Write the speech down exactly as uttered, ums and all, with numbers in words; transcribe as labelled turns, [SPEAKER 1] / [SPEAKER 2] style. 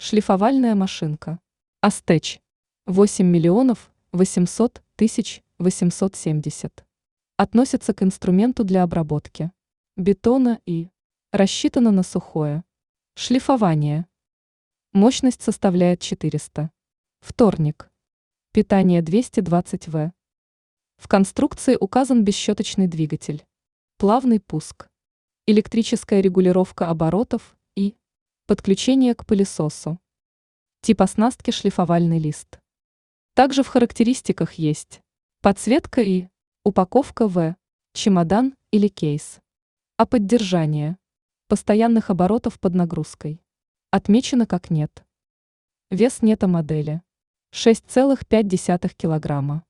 [SPEAKER 1] Шлифовальная машинка. Астеч. восемь миллионов восемьсот тысяч восемьсот семьдесят. Относится к инструменту для обработки бетона и рассчитана на сухое шлифование. Мощность составляет четыреста. Вторник. Питание двести двадцать ватт. В конструкции указан бесщеточный двигатель, плавный пуск, электрическая регулировка оборотов и подключение к пылесосу. Тип оснастки шлифовальный лист. Также в характеристиках есть подсветка и упаковка в чемодан или кейс. А поддержание постоянных оборотов под нагрузкой отмечено как нет. Вес нета модели шесть целых пять десятых килограмма.